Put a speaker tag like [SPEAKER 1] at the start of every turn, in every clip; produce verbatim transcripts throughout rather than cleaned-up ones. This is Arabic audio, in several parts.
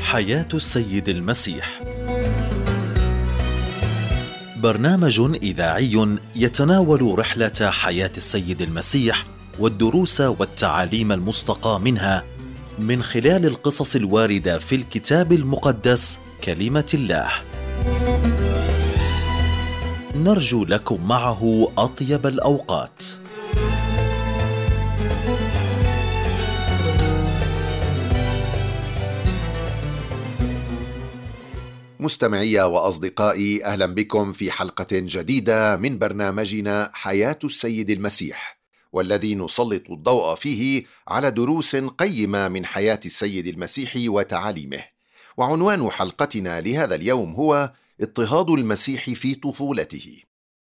[SPEAKER 1] حياة السيد المسيح، برنامج إذاعي يتناول رحلة حياة السيد المسيح والدروس والتعاليم المستقاة منها من خلال القصص الواردة في الكتاب المقدس كلمة الله. نرجو لكم معه أطيب الأوقات.
[SPEAKER 2] مستمعي وأصدقائي، أهلا بكم في حلقة جديدة من برنامجنا حياة السيد المسيح، والذي نسلط الضوء فيه على دروس قيمة من حياة السيد المسيح وتعاليمه. وعنوان حلقتنا لهذا اليوم هو اضطهاد المسيح في طفولته.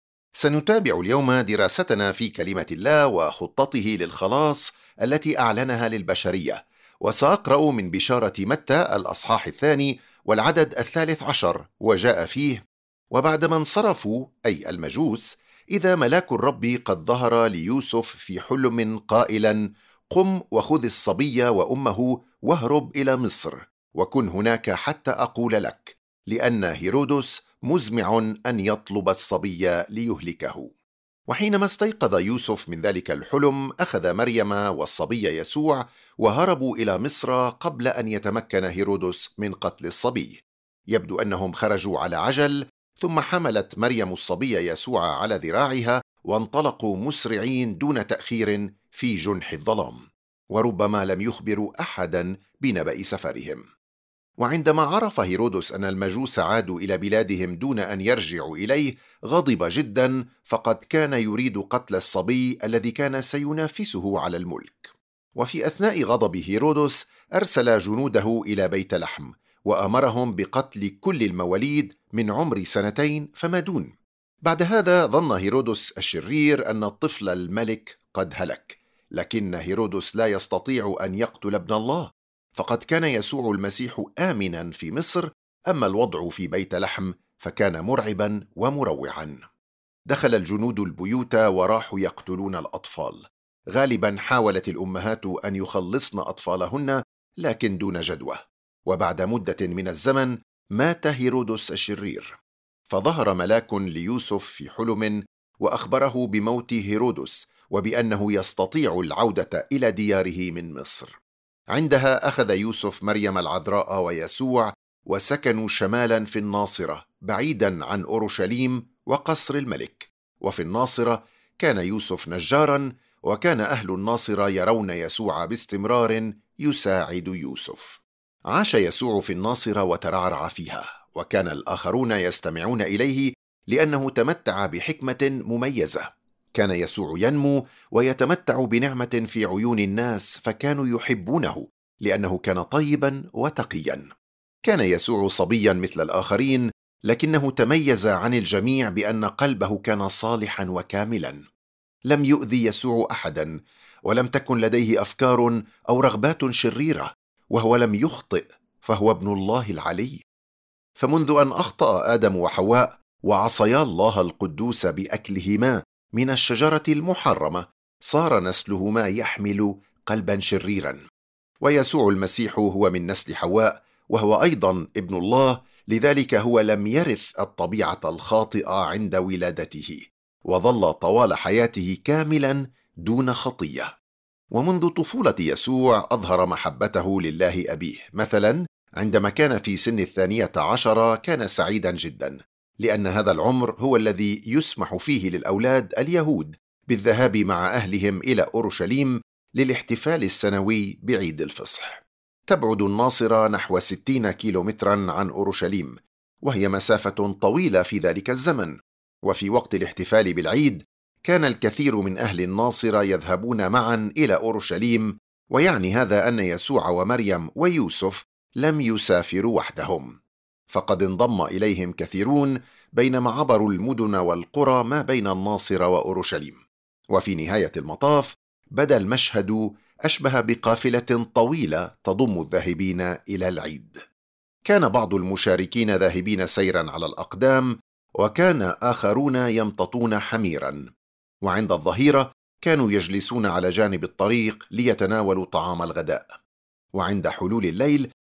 [SPEAKER 2] سنتابع اليوم دراستنا في كلمة الله وخطته للخلاص التي أعلنها للبشرية، وسأقرأ من بشارة متى الأصحاح الثاني والعدد الثالث عشر، وجاء فيه: وبعدما انصرفوا أي المجوس، إذا ملاك الرب قد ظهر ليوسف في حلم قائلا: قم وخذ الصبي وأمه واهرب إلى مصر، وكن هناك حتى أقول لك، لأن هيرودس مزمع أن يطلب الصبي ليهلكه. وحينما استيقظ يوسف من ذلك الحلم، أخذ مريم والصبي يسوع وهربوا إلى مصر قبل أن يتمكن هيرودس من قتل الصبي. يبدو أنهم خرجوا على عجل، ثم حملت مريم الصبي يسوع على ذراعها وانطلقوا مسرعين دون تأخير في جنح الظلام، وربما لم يخبروا أحدا بنبأ سفرهم. وعندما عرف هيرودس أن المجوس عادوا إلى بلادهم دون أن يرجعوا إليه، غضب جدا، فقد كان يريد قتل الصبي الذي كان سينافسه على الملك. وفي أثناء غضب هيرودس أرسل جنوده إلى بيت لحم وأمرهم بقتل كل المواليد من عمر سنتين فما دون. بعد هذا ظن هيرودس الشرير أن الطفل الملك قد هلك، لكن هيرودس لا يستطيع أن يقتل ابن الله، فقد كان يسوع المسيح آمنا في مصر، أما الوضع في بيت لحم فكان مرعبا ومروعا. دخل الجنود البيوت وراحوا يقتلون الأطفال. غالبا حاولت الأمهات أن يخلصن أطفالهن، لكن دون جدوى. وبعد مدة من الزمن مات هيرودس الشرير، فظهر ملاك ليوسف في حلم وأخبره بموت هيرودس وبأنه يستطيع العودة إلى دياره من مصر. عندها أخذ يوسف مريم العذراء ويسوع وسكنوا شمالا في الناصرة، بعيدا عن أورشليم وقصر الملك. وفي الناصرة كان يوسف نجارا، وكان أهل الناصرة يرون يسوع باستمرار يساعد يوسف. عاش يسوع في الناصرة وترعرع فيها، وكان الآخرون يستمعون إليه لأنه تمتع بحكمة مميزة. كان يسوع ينمو ويتمتع بنعمة في عيون الناس، فكانوا يحبونه لأنه كان طيبا وتقيا. كان يسوع صبيا مثل الآخرين، لكنه تميز عن الجميع بأن قلبه كان صالحا وكاملا. لم يؤذي يسوع أحدا، ولم تكن لديه أفكار أو رغبات شريرة، وهو لم يخطئ، فهو ابن الله العلي. فمنذ أن أخطأ آدم وحواء وعصيا الله القدوس بأكلهما من الشجرة المحرمة، صار نسلهما يحمل قلبا شريرا. ويسوع المسيح هو من نسل حواء، وهو أيضا ابن الله، لذلك هو لم يرث الطبيعة الخاطئة عند ولادته، وظل طوال حياته كاملا دون خطية. ومنذ طفولة يسوع أظهر محبته لله أبيه. مثلا عندما كان في سن الثانية عشرة كان سعيدا جدا، لأن هذا العمر هو الذي يسمح فيه للأولاد اليهود بالذهاب مع أهلهم إلى أورشليم للاحتفال السنوي بعيد الفصح. تبعد الناصرة نحو ستين كيلومترا عن أورشليم، وهي مسافة طويلة في ذلك الزمن. وفي وقت الاحتفال بالعيد كان الكثير من أهل الناصرة يذهبون معا إلى أورشليم، ويعني هذا أن يسوع ومريم ويوسف لم يسافروا وحدهم، فقد انضم إليهم كثيرون بينما عبروا المدن والقرى ما بين الناصرة وأورشليم. وفي نهاية المطاف بدا المشهد أشبه بقافلة طويلة تضم الذاهبين إلى العيد. كان بعض المشاركين ذاهبين سيرا على الأقدام، وكان آخرون يمتطون حميرا. وعند الظهيرة كانوا يجلسون على جانب الطريق ليتناولوا طعام الغداء. وعند حلول الليل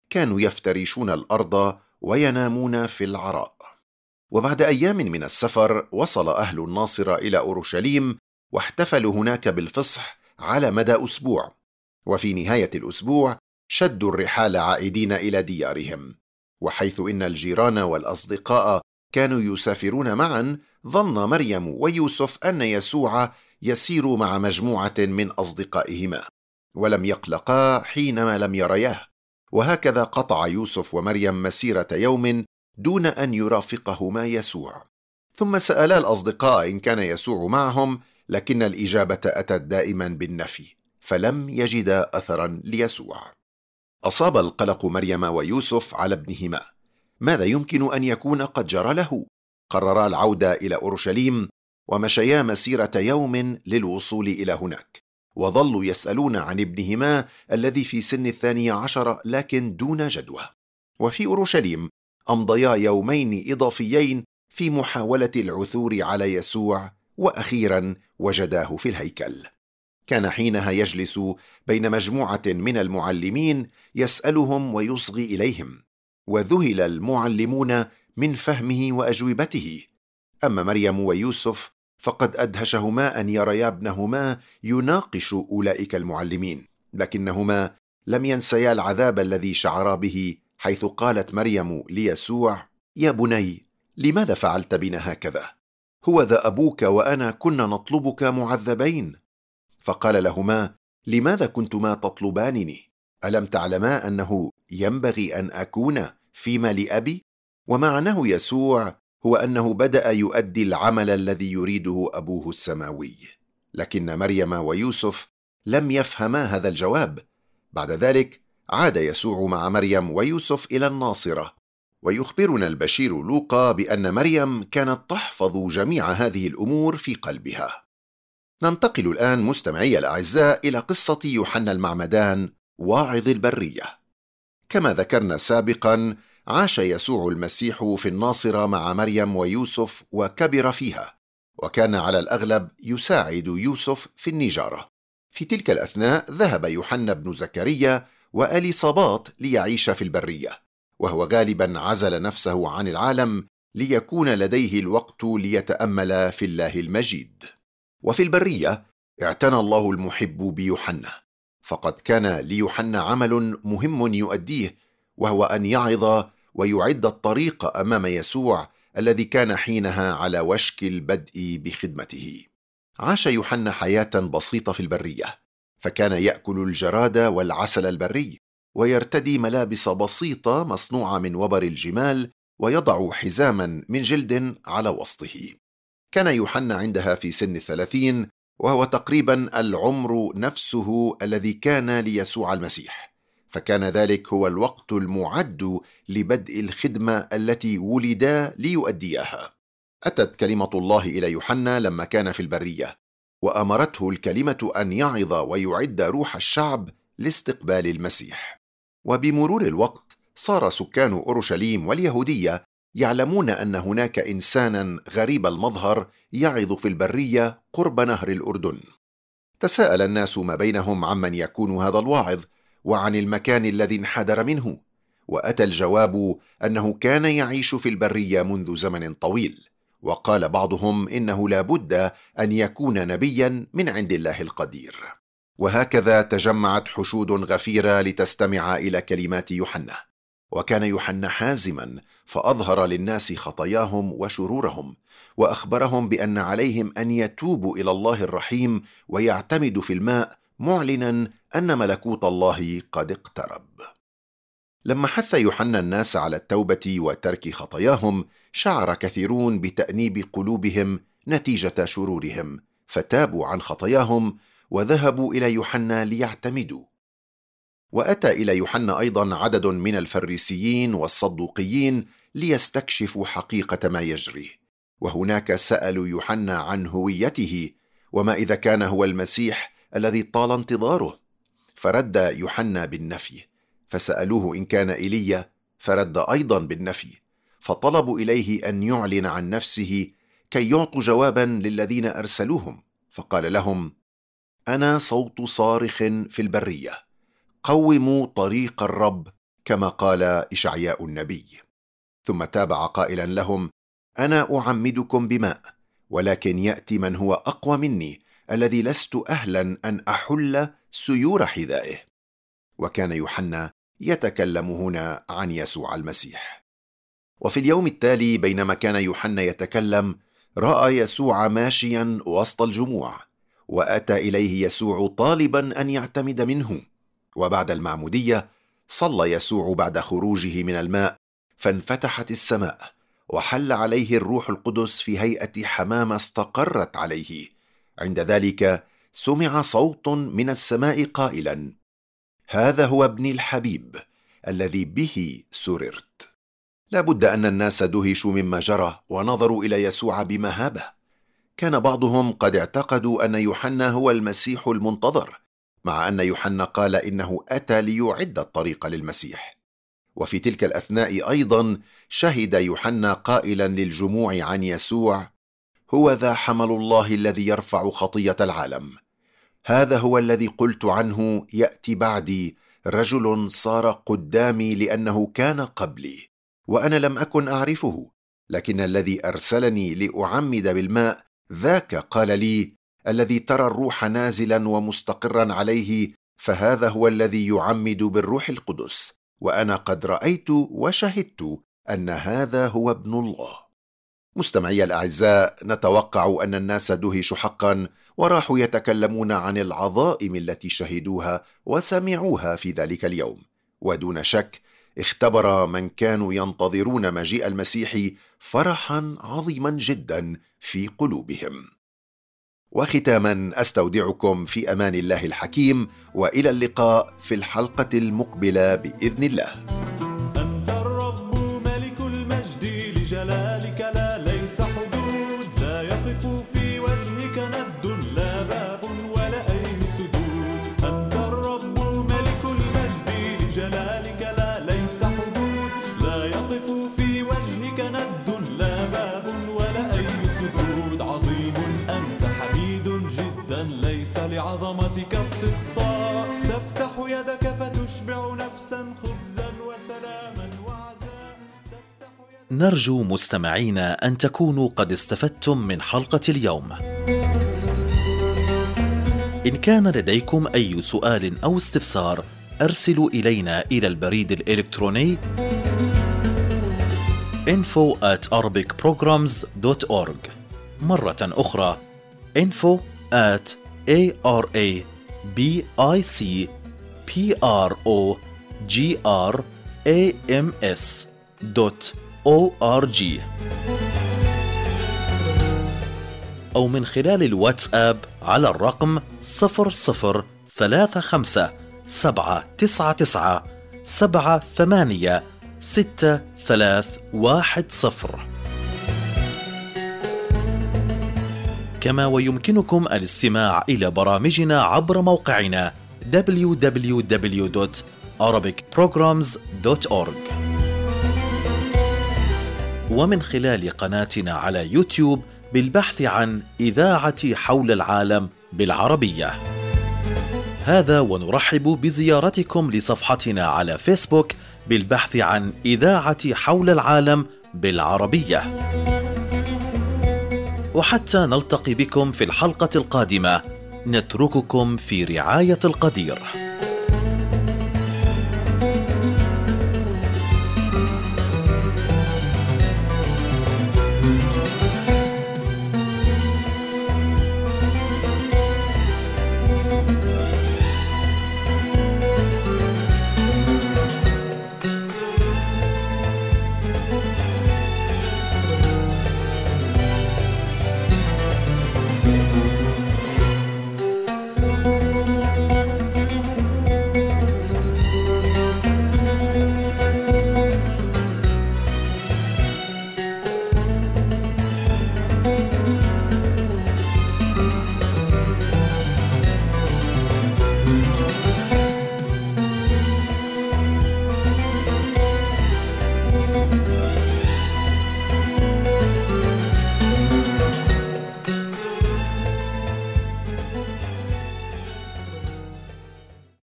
[SPEAKER 2] كانوا يفترشون الأرض وينامون في العراء. وبعد أيام من السفر وصل أهل الناصرة إلى أورشليم، واحتفلوا هناك بالفصح على مدى أسبوع. وفي نهاية الأسبوع شدوا الرحال عائدين إلى ديارهم. وحيث إن الجيران والأصدقاء كانوا يسافرون معا، ظن مريم ويوسف أن يسوع يسير مع مجموعة من أصدقائهما، ولم يقلقا حينما لم يرياه. وهكذا قطع يوسف ومريم مسيرة يوم دون أن يرافقهما يسوع. ثم سألا الأصدقاء إن كان يسوع معهم، لكن الإجابة أتت دائما بالنفي، فلم يجدا أثرا ليسوع. أصاب القلق مريم ويوسف على ابنهما، ماذا يمكن أن يكون قد جرى له؟ قررا العودة إلى أورشليم، ومشيا مسيرة يوم للوصول إلى هناك، وظلوا يسألون عن ابنهما الذي في سن الثانية عشر لكن دون جدوى. وفي أورشليم أمضيا يومين إضافيين في محاولة العثور على يسوع، وأخيرا وجداه في الهيكل. كان حينها يجلس بين مجموعة من المعلمين يسألهم ويصغي إليهم، وذهل المعلمون من فهمه وأجوبته. أما مريم ويوسف فقد أدهشهما أن يريا ابنهما يناقش أولئك المعلمين، لكنهما لم ينسيا العذاب الذي شعرا به، حيث قالت مريم ليسوع: يا بني، لماذا فعلت بنا هكذا؟ هو ذا أبوك وأنا كنا نطلبك معذبين. فقال لهما: لماذا كنتما تطلبانني؟ ألم تعلما أنه ينبغي أن أكون فيما لأبي؟ ومعناه يسوع هو أنه بدأ يؤدي العمل الذي يريده أبوه السماوي. لكن مريم ويوسف لم يفهما هذا الجواب. بعد ذلك عاد يسوع مع مريم ويوسف إلى الناصرة، ويخبرنا البشير لوقا بأن مريم كانت تحفظ جميع هذه الأمور في قلبها. ننتقل الآن مستمعي الأعزاء إلى قصة يوحنا المعمدان واعظ البرية. كما ذكرنا سابقا، عاش يسوع المسيح في الناصرة مع مريم ويوسف وكبر فيها، وكان على الأغلب يساعد يوسف في النجارة. في تلك الأثناء ذهب يوحنا بن زكريا وأليصابات ليعيش في البرية، وهو غالبا عزل نفسه عن العالم ليكون لديه الوقت ليتأمل في الله المجيد. وفي البرية اعتنى الله المحب بيوحنا، فقد كان ليوحنا عمل مهم يؤديه، وهو أن يعظ ويعد الطريق أمام يسوع الذي كان حينها على وشك البدء بخدمته. عاش يوحنا حياة بسيطة في البرية، فكان يأكل الجراد والعسل البري، ويرتدي ملابس بسيطة مصنوعة من وبر الجمال، ويضع حزاما من جلد على وسطه. كان يوحنا عندها في سن الثلاثين، وهو تقريبا العمر نفسه الذي كان ليسوع المسيح، فكان ذلك هو الوقت المعد لبدء الخدمة التي ولدا ليؤديها. أتت كلمة الله إلى يوحنا لما كان في البرية، وأمرته الكلمة أن يعظ ويعد روح الشعب لاستقبال المسيح. وبمرور الوقت صار سكان أورشليم واليهودية يعلمون أن هناك إنسانا غريب المظهر يعظ في البرية قرب نهر الأردن. تساءل الناس ما بينهم عمن يكون هذا الواعظ وعن المكان الذي انحدر منه، وأتى الجواب أنه كان يعيش في البرية منذ زمن طويل، وقال بعضهم إنه لا بد أن يكون نبيا من عند الله القدير. وهكذا تجمعت حشود غفيرة لتستمع إلى كلمات يوحنا، وكان يوحنا حازما، فأظهر للناس خطاياهم وشرورهم، وأخبرهم بأن عليهم أن يتوبوا إلى الله الرحيم ويعتمدوا في الماء، معلنا أن ملكوت الله قد اقترب. لما حث يوحنا الناس على التوبة وترك خطاياهم، شعر كثيرون بتأنيب قلوبهم نتيجة شرورهم، فتابوا عن خطاياهم وذهبوا إلى يوحنا ليعتمدوا. وأتى إلى يوحنا أيضا عدد من الفريسيين والصدوقيين ليستكشفوا حقيقة ما يجري، وهناك سألوا يوحنا عن هويته، وما إذا كان هو المسيح الذي طال انتظاره، فرد يوحنا بالنفي. فسألوه إن كان إيليا، فرد أيضا بالنفي، فطلبوا إليه أن يعلن عن نفسه كي يعطوا جوابا للذين أرسلوهم، فقال لهم: أنا صوت صارخ في البرية، قوموا طريق الرب كما قال إشعياء النبي. ثم تابع قائلا لهم: أنا أعمدكم بماء، ولكن يأتي من هو أقوى مني، الذي لست أهلا أن أحل سيور حذائه. وكان يوحنا يتكلم هنا عن يسوع المسيح. وفي اليوم التالي بينما كان يوحنا يتكلم، رأى يسوع ماشيا وسط الجموع، وأتى إليه يسوع طالبا أن يعتمد منه. وبعد المعمودية صلى يسوع بعد خروجه من الماء، فانفتحت السماء وحل عليه الروح القدس في هيئة حمامة استقرت عليه. عند ذلك سمع صوت من السماء قائلا: هذا هو ابني الحبيب الذي به سررت. لا بد أن الناس دهشوا مما جرى ونظروا إلى يسوع بمهابة. كان بعضهم قد اعتقدوا أن يوحنا هو المسيح المنتظر، مع أن يوحنا قال إنه أتى ليعد الطريق للمسيح. وفي تلك الأثناء أيضا شهد يوحنا قائلا للجموع عن يسوع: هو ذا حمل الله الذي يرفع خطية العالم. هذا هو الذي قلت عنه: يأتي بعدي رجل صار قدامي لأنه كان قبلي، وأنا لم أكن أعرفه، لكن الذي أرسلني لأعمد بالماء ذاك قال لي: الذي ترى الروح نازلا ومستقرا عليه، فهذا هو الذي يعمد بالروح القدس، وأنا قد رأيت وشهدت أن هذا هو ابن الله. مستمعي الأعزاء، نتوقع أن الناس دهشوا حقا وراحوا يتكلمون عن العظائم التي شهدوها وسمعوها في ذلك اليوم، ودون شك اختبر من كانوا ينتظرون مجيء المسيح فرحا عظيما جدا في قلوبهم. وختاما أستودعكم في أمان الله الحكيم، وإلى اللقاء في الحلقة المقبلة بإذن الله.
[SPEAKER 3] أنت الرب ملك المجد، لجلالك لا ليس حدود، لا يقف في وجهك ند، لا باب ولا أي سدود. أنت الرب ملك المجد، لجلالك لا ليس حدود، لا يقف في وجهك ند، لا باب ولا أي سدود. عظيم أنت، حميد جدا، ليس لعظمتك استقصاء. تفتح يدك فتشبع نفسا خبزا وسلاما وعزاء.
[SPEAKER 1] نرجو مستمعينا أن تكونوا قد استفدتم من حلقة اليوم. إن كان لديكم أي سؤال أو استفسار، أرسلوا إلينا إلى البريد الإلكتروني info at arabic programs dot org. مرة أخرى info at arabic programs dot org، أو من خلال الواتساب على الرقم صفر صفر ثلاثة خمسة سبعة تسعة تسعة سبعة ثمانية ستة ثلاث واحد صفر. كما ويمكنكم الاستماع إلى برامجنا عبر موقعنا دبليو دبليو دبليو دوت arabic programs دوت org، ومن خلال قناتنا على يوتيوب بالبحث عن إذاعة حول العالم بالعربية. هذا ونرحب بزيارتكم لصفحتنا على فيسبوك بالبحث عن إذاعة حول العالم بالعربية. وحتى نلتقي بكم في الحلقة القادمة، نترككم في رعاية القدير.